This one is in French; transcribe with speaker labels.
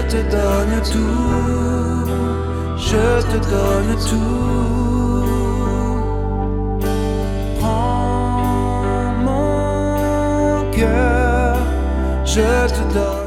Speaker 1: te donne tout, je te donne tout. Prends mon cœur, je te donne.